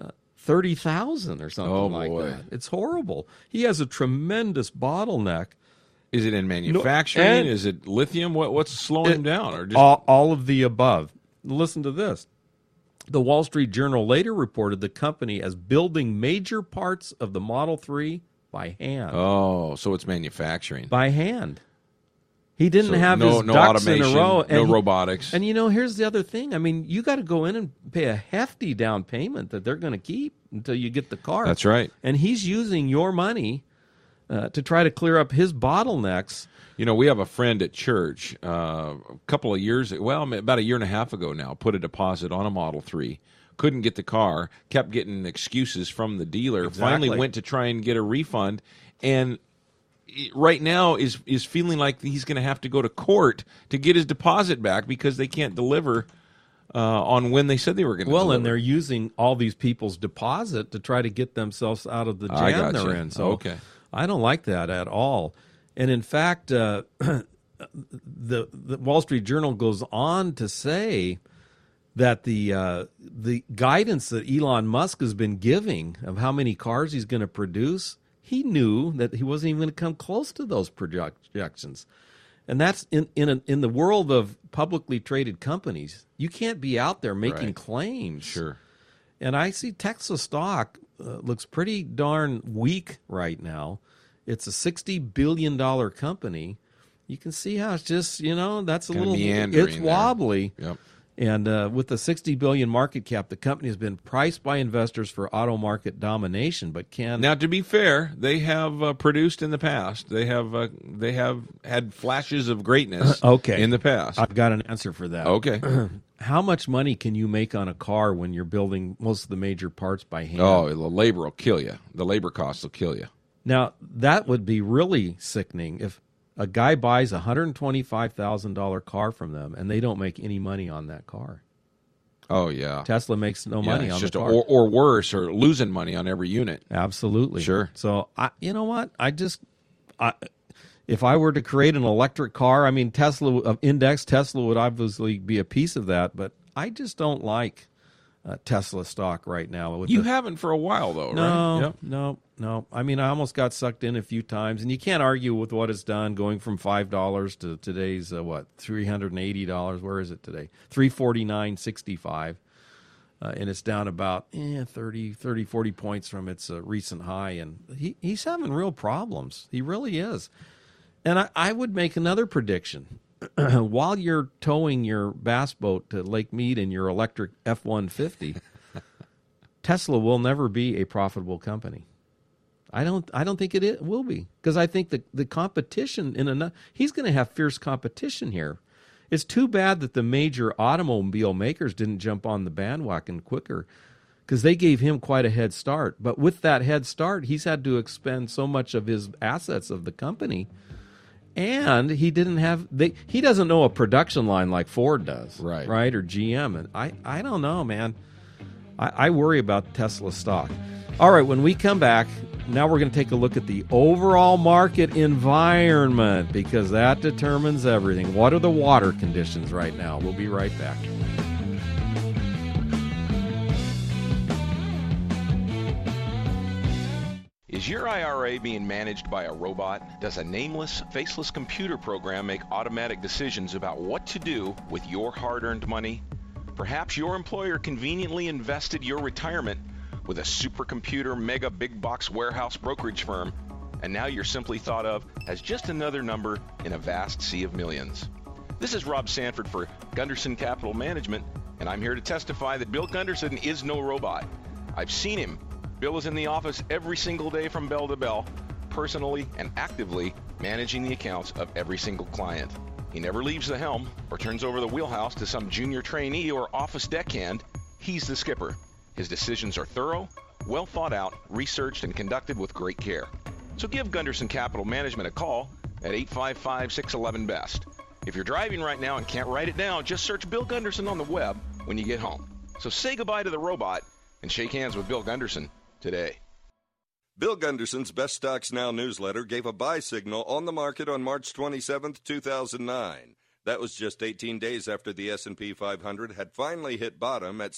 S2: 30,000 or something like
S3: boy.
S2: that. It's horrible. He has a tremendous bottleneck.
S3: Is it in manufacturing?
S2: and-
S3: Is it lithium? What's slowing him down? Or just
S2: All of the above. Listen to this. The Wall Street Journal later reported the company as building major parts of the Model 3 by hand.
S3: Oh, so it's manufacturing.
S2: By hand. He didn't
S3: So
S2: have
S3: no
S2: his ducks
S3: automation,
S2: in a row.
S3: no robotics.
S2: And here's the other thing. I mean, you got to go in and pay a hefty down payment that they're going to keep until you get the car.
S3: That's right.
S2: And he's using your money to try to clear up his bottlenecks.
S3: We have a friend at church a couple of years, about a year and a half ago now, put a deposit on a Model 3. Couldn't get the car, kept getting excuses from the dealer,
S2: Exactly.
S3: finally went to try and get a refund, and right now is feeling like he's going to have to go to court to get his deposit back because they can't deliver on when they said they were going to deliver.
S2: Well, and they're using all these people's deposit to try to get themselves out of the
S3: I
S2: jam
S3: gotcha.
S2: they're in. So
S3: Okay.
S2: I don't like that at all. And in fact, the Wall Street Journal goes on to say that the guidance that Elon Musk has been giving of how many cars he's going to produce, he knew that he wasn't even going to come close to those projections. And that's in the world of publicly traded companies. You can't be out there making
S3: Right.
S2: claims.
S3: Sure.
S2: And I see Tesla stock looks pretty darn weak right now. It's a $60 billion company. You can see how it's just, that's a
S3: Kinda
S2: little,
S3: meandering
S2: it's
S3: there.
S2: wobbly.
S3: Yep.
S2: And with the $60 billion market cap, the company has been priced by investors for auto market domination, but can
S3: Now, to be fair, they have produced in the past. They have had flashes of greatness.
S2: Okay.
S3: In the past.
S2: I've got an answer for that.
S3: Okay.
S2: How much money can you make on a car when you're building most of the major parts by hand?
S3: Oh, the labor will kill you. The labor costs will kill you.
S2: Now, that would be really sickening if a guy buys a $125,000 car from them and they don't make any money on that car.
S3: Oh yeah.
S2: Tesla makes no
S3: Yeah,
S2: money
S3: it's
S2: on
S3: just
S2: the car.
S3: or worse, or losing money on every unit.
S2: Absolutely.
S3: Sure.
S2: So, you know what? If I were to create an electric car, I mean, Tesla would obviously be a piece of that, but I just don't like Tesla stock right now. With
S3: You haven't for a while though,
S2: No,
S3: right? Yep.
S2: no. I mean, I almost got sucked in a few times, and you can't argue with what it's done, going from $5 to today's $380. Where is it today? $349.65, and it's down about 30, 40 points from its recent high, and he's having real problems. He really is. And I would make another prediction. While you're towing your bass boat to Lake Mead in your electric F-150, Tesla will never be a profitable company. I don't think it will be, because I think the competition he's going to have fierce competition here. It's too bad that the major automobile makers didn't jump on the bandwagon quicker, because they gave him quite a head start. But with that head start, he's had to expend so much of his assets of the company, and he doesn't know a production line like Ford does, right, or GM. And I don't know, man. I worry about Tesla stock. All right, when we come back, now we're going to take a look at the overall market environment, because that determines everything. What are the water conditions right now? We'll be right back.
S4: Is your IRA being managed by a robot? Does a nameless, faceless computer program make automatic decisions about what to do with your hard-earned money? Perhaps your employer conveniently invested your retirement with a supercomputer mega big box warehouse brokerage firm, and now you're simply thought of as just another number in a vast sea of millions. This is Rob Sanford for Gunderson Capital Management, and I'm here to testify that Bill Gunderson is no robot. I've seen him. Bill is in the office every single day from bell to bell, personally and actively managing the accounts of every single client. He never leaves the helm or turns over the wheelhouse to some junior trainee or office deckhand. He's the skipper. His decisions are thorough, well thought out, researched, and conducted with great care. So give Gunderson Capital Management a call at 855-611-BEST. If you're driving right now and can't write it down, just search Bill Gunderson on the web when you get home. So say goodbye to the robot and shake hands with Bill Gunderson today.
S1: Bill Gunderson's Best Stocks Now newsletter gave a buy signal on the market on March 27, 2009. That was just 18 days after the S&P 500 had finally hit bottom at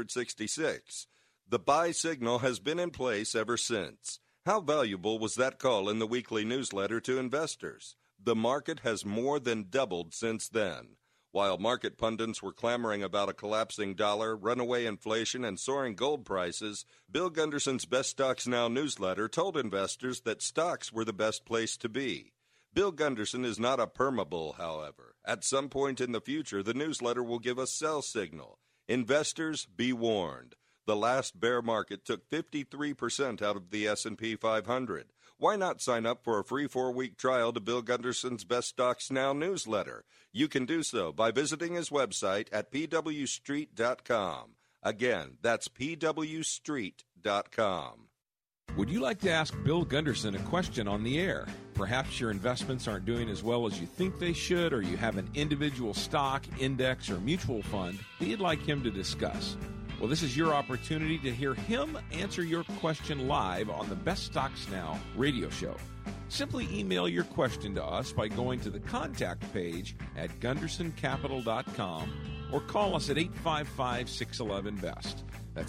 S1: 666. The buy signal has been in place ever since. How valuable was that call in the weekly newsletter to investors? The market has more than doubled since then. While market pundits were clamoring about a collapsing dollar, runaway inflation, and soaring gold prices, Bill Gunderson's Best Stocks Now newsletter told investors that stocks were the best place to be. Bill Gunderson is not a permabull, however. At some point in the future, the newsletter will give a sell signal. Investors, be warned. The last bear market took 53% out of the S&P 500. Why not sign up for a free 4-week trial to Bill Gunderson's Best Stocks Now newsletter? You can do so by visiting his website at pwstreet.com. Again, that's pwstreet.com.
S3: Would you like to ask Bill Gunderson a question on the air? Perhaps your investments aren't doing as well as you think they should, or you have an individual stock, index, or mutual fund that you'd like him to discuss. Well, this is your opportunity to hear him answer your question live on the Best Stocks Now radio show. Simply email your question to us by going to the contact page at gundersoncapital.com or call us at 855-611-BEST. That's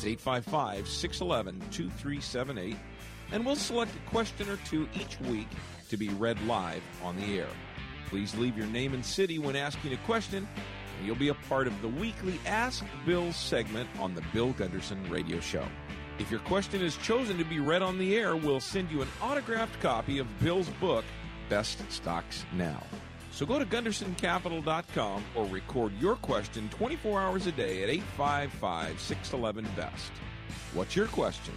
S3: 855-611-2378, and we'll select a question or two each week to be read live on the air. Please leave your name and city when asking a question, and you'll be a part of the weekly Ask Bill segment on the Bill Gunderson Radio Show. If your question is chosen to be read on the air, we'll send you an autographed copy of Bill's book, Best Stocks Now. So go to GundersonCapital.com or record your question 24 hours a day at 855-611-BEST. What's your question?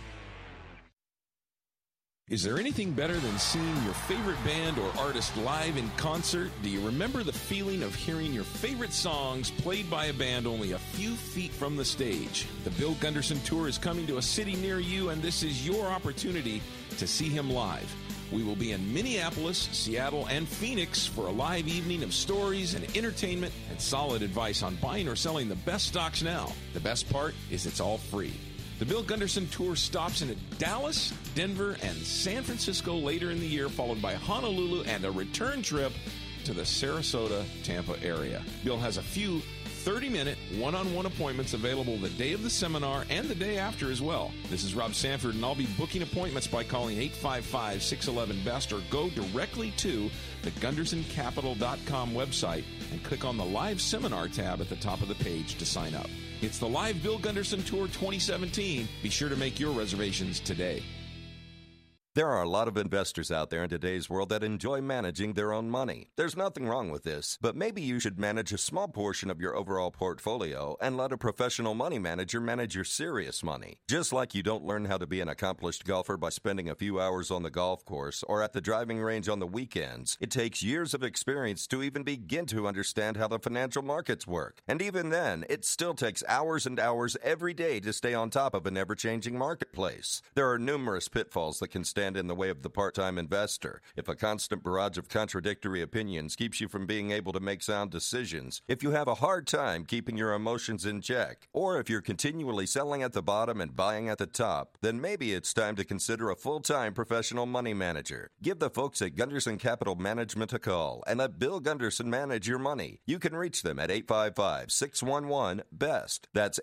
S3: Is there anything better than seeing your favorite band or artist live in concert? Do you remember the feeling of hearing your favorite songs played by a band only a few feet from the stage? The Bill Gunderson Tour is coming to a city near you, and this is your opportunity to see him live. We will be in Minneapolis, Seattle, and Phoenix for a live evening of stories and entertainment and solid advice on buying or selling the best stocks now. The best part is it's all free. The Bill Gunderson Tour stops in at Dallas, Denver, and San Francisco later in the year, followed by Honolulu and a return trip to the Sarasota, Tampa area. Bill has a few 30-minute one-on-one appointments available the day of the seminar and the day after as well. This is Rob Sanford, and I'll be booking appointments by calling 855-611-BEST or go directly to the GundersonCapital.com website and click on the Live Seminar tab at the top of the page to sign up. It's the Live Bill Gunderson Tour 2017. Be sure to make your reservations today.
S1: There are a lot of investors out there in today's world that enjoy managing their own money. There's nothing wrong with this, but maybe you should manage a small portion of your overall portfolio and let a professional money manager manage your serious money. Just like you don't learn how to be an accomplished golfer by spending a few hours on the golf course or at the driving range on the weekends, it takes years of experience to even begin to understand how the financial markets work. And even then, it still takes hours and hours every day to stay on top of an ever-changing marketplace. There are numerous pitfalls that can stand in the way of the part-time investor. If a constant barrage of contradictory opinions keeps you from being able to make sound decisions, if you have a hard time keeping your emotions in check, or if you're continually selling at the bottom and buying at the top, then maybe it's time to consider a full-time professional money manager. Give the folks at Gunderson Capital Management a call and let Bill Gunderson manage your money. You can reach them at 855-611-BEST. That's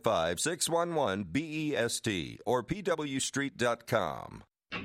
S1: 855-611-BEST or pwstreet.com.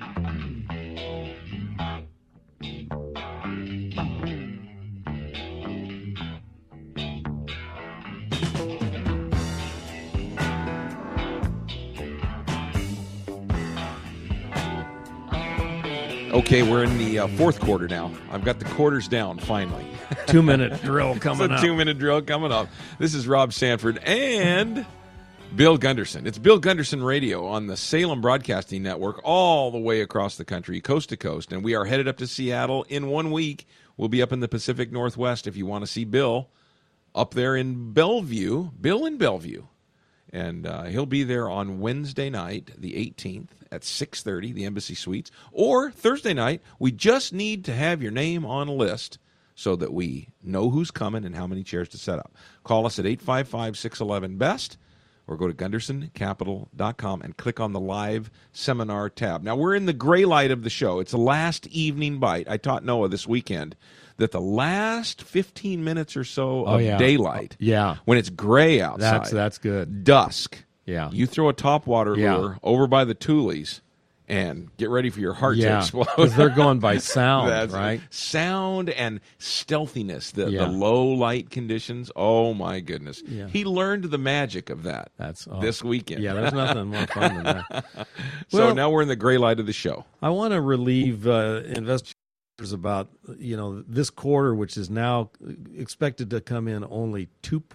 S3: Okay, we're in the fourth quarter now. I've got the quarters down, finally.
S2: 2-minute drill coming up.
S3: It's a 2-minute drill coming up. This is Rob Sanford and Bill Gunderson. It's Bill Gunderson Radio on the Salem Broadcasting Network all the way across the country, coast to coast. And we are headed up to Seattle in 1 week. We'll be up in the Pacific Northwest if you want to see Bill up there in Bellevue. Bill in Bellevue. And he'll be there on Wednesday night, the 18th, at 6:30, the Embassy Suites. Or Thursday night, we just need to have your name on a list so that we know who's coming and how many chairs to set up. Call us at 855-611-BEST or go to GundersonCapital.com and click on the live seminar tab. Now, we're in the gray light of the show. It's the last evening bite. I taught Noah this weekend that the last 15 minutes or so of daylight, when it's gray outside,
S2: that's good.
S3: Dusk,
S2: you
S3: throw a topwater lure over by the Thule's and get ready for your heart to explode.
S2: Because they're going by sound, right?
S3: Sound and stealthiness, the low light conditions. Oh, my goodness.
S2: Yeah.
S3: He learned the magic of that this weekend.
S2: Yeah, there's nothing more fun than that.
S3: So now we're in the gray light of the show.
S2: I want to relieve investors about, this quarter, which is now expected to come in only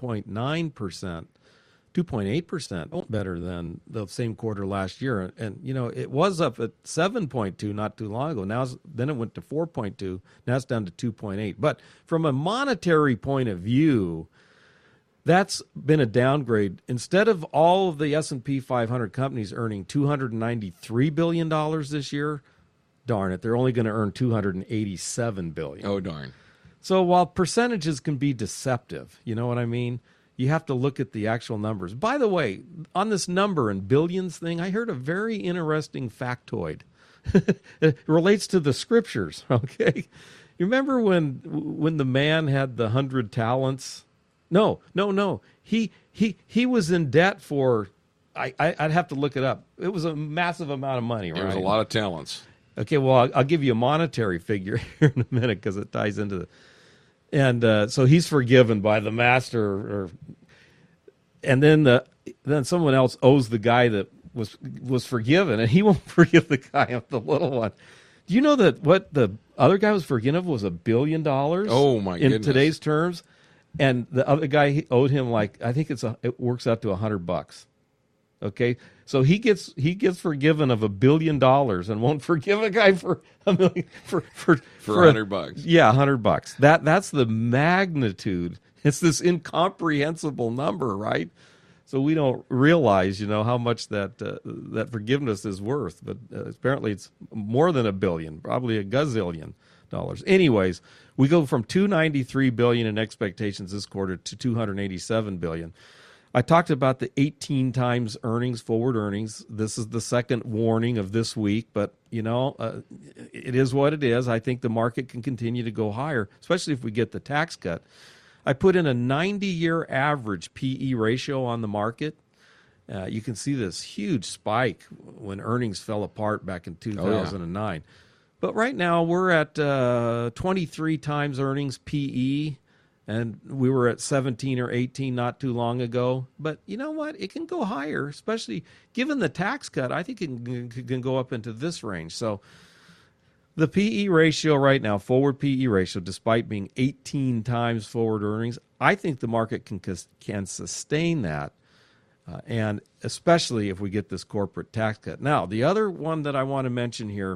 S2: 2.8% better than the same quarter last year. And, it was up at 7.2 not too long ago. Then it went to 4.2. Now it's down to 2.8. But from a monetary point of view, that's been a downgrade. Instead of all of the S&P 500 companies earning $293 billion this year, darn it, they're only going to earn $287 billion.
S3: Oh, darn.
S2: So while percentages can be deceptive, you know what I mean? You have to look at the actual numbers. By the way, on this number and billions thing, I heard a very interesting factoid. It relates to the scriptures, okay? You remember when the man had the 100 talents? No. He was in debt for, I'd have to look it up. It was a massive amount of money, right?
S3: There was a lot of talents.
S2: Okay, well, I'll give you a monetary figure here in a minute because it ties into the... And so he's forgiven by the master, and then someone else owes the guy that was forgiven, and he won't forgive the guy of the little one. Do you know that what the other guy was forgiven of was $1 billion?
S3: Oh my goodness!
S2: In today's terms, and the other guy he owed him I think it works out to $100. Okay, so he gets forgiven of $1 billion and won't forgive a guy for $1 million for
S3: $100.
S2: Yeah, $100. That's the magnitude. It's this incomprehensible number, right? So we don't realize, how much that forgiveness is worth. But apparently, it's more than $1 billion, probably a gazillion dollars. Anyways, we go from $293 billion in expectations this quarter to $287 billion. I talked about the 18 times earnings, forward earnings. This is the second warning of this week, but, it is what it is. I think the market can continue to go higher, especially if we get the tax cut. I put in a 90-year average PE ratio on the market. You can see this huge spike when earnings fell apart back in 2009. But right now we're at 23 times earnings PE. And we were at 17 or 18 not too long ago. But you know what? It can go higher, especially given the tax cut. I think it can go up into this range. So the PE ratio right now, forward PE ratio, despite being 18 times forward earnings, I think the market can sustain that, and especially if we get this corporate tax cut. Now, the other one that I want to mention here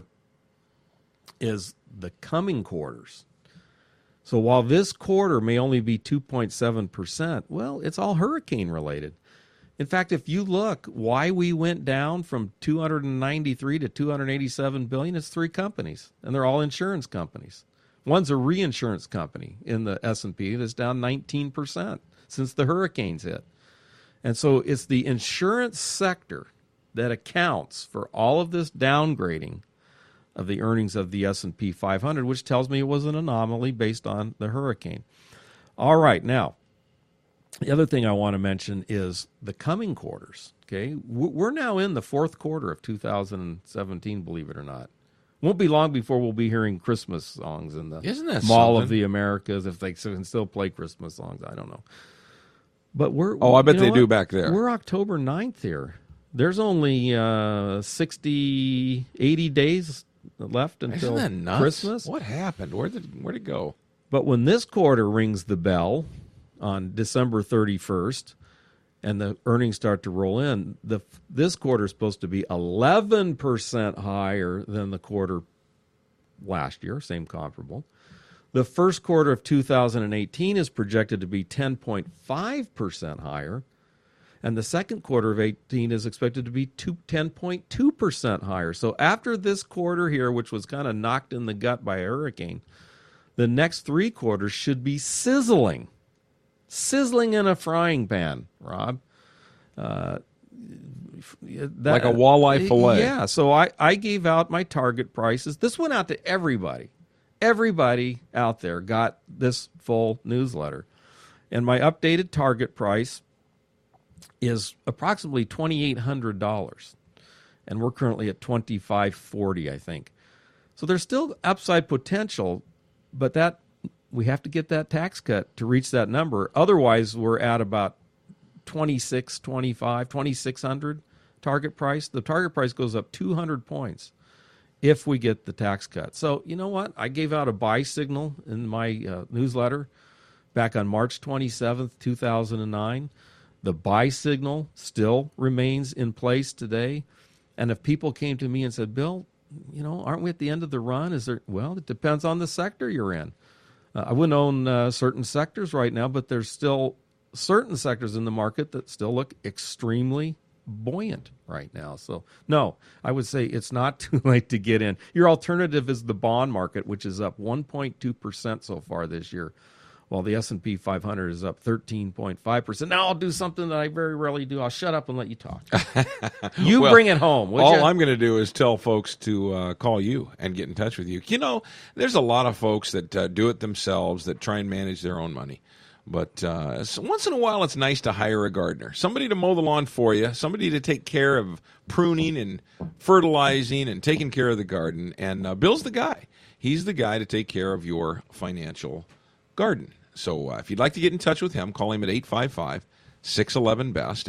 S2: is the coming quarters. So while this quarter may only be 2.7%, well, it's all hurricane related. In fact, if you look why we went down from 293 to 287 billion, it's 3 companies, and they're all insurance companies. One's a reinsurance company in the S&P that's down 19% since the hurricanes hit. And so it's the insurance sector that accounts for all of this downgrading of the earnings of the S&P 500, which tells me it was an anomaly based on the hurricane. All right, now, the other thing I want to mention is the coming quarters. Okay, we're now in the fourth quarter of 2017, believe it or not. Won't be long before we'll be hearing Christmas songs in the Mall of the Americas, if they can still play Christmas songs. I don't know. But
S3: I bet they do back there.
S2: We're October 9th here. There's only 60, 80 days left until Christmas.
S3: What happened? Where'd it go?
S2: But when this quarter rings the bell on December 31st and the earnings start to roll in, this quarter is supposed to be 11% higher than the quarter last year, same comparable. The first quarter of 2018 is projected to be 10.5% higher, and the second quarter of 18 is expected to be 10.2% higher. So after this quarter here, which was kind of knocked in the gut by a hurricane, the next 3 quarters should be sizzling in a frying pan, Rob.
S3: Like a walleye fillet.
S2: Yeah, so I gave out my target prices. This went out to everybody. Everybody out there got this full newsletter. And my updated target price is approximately $2,800. And we're currently at $2,540, I think. So there's still upside potential, but that we have to get that tax cut to reach that number. Otherwise, we're at about $2,600 target price. The target price goes up 200 points if we get the tax cut. So, you know what? I gave out a buy signal in my newsletter back on March 27th, 2009. The buy signal still remains in place today. And if people came to me and said, Bill, you know, aren't we at the end of the run? Well, it depends on the sector you're in. I wouldn't own certain sectors right now, but there's still certain sectors in the market that still look extremely buoyant right now. So, no, I would say it's not too late to get in. Your alternative is the bond market, which is up 1.2% so far this year, while the S&P 500 is up 13.5%. Now I'll do something that I very rarely do. I'll shut up and let you talk. Bring it home.
S3: I'm going to do is tell folks to call you and get in touch with you. You know, there's a lot of folks that do it themselves, that try and manage their own money. But once in a while, it's nice to hire a gardener, somebody to mow the lawn for you, somebody to take care of pruning and fertilizing and taking care of the garden. And Bill's the guy. He's the guy to take care of your financial garden. So if you'd like to get in touch with him, call him at 855-611-BEST,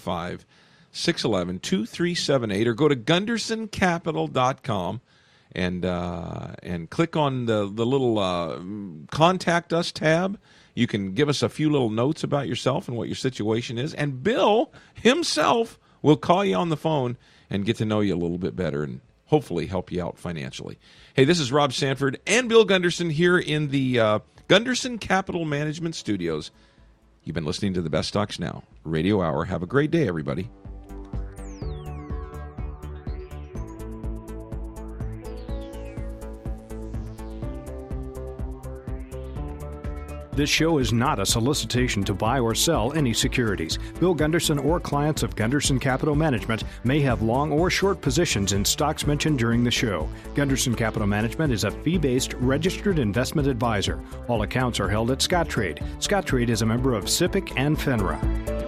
S3: 855-611-2378, or go to GundersonCapital.com and click on the little Contact Us tab. You can give us a few little notes about yourself and what your situation is, and Bill himself will call you on the phone and get to know you a little bit better and hopefully help you out financially. Hey, this is Rob Sanford and Bill Gunderson here in the Gunderson Capital Management Studios. You've been listening to the Best Stocks Now Radio Hour. Have a great day, everybody.
S5: This show is not a solicitation to buy or sell any securities. Bill Gunderson or clients of Gunderson Capital Management may have long or short positions in stocks mentioned during the show. Gunderson Capital Management is a fee-based registered investment advisor. All accounts are held at Scottrade. Scottrade is a member of SIPC and FINRA.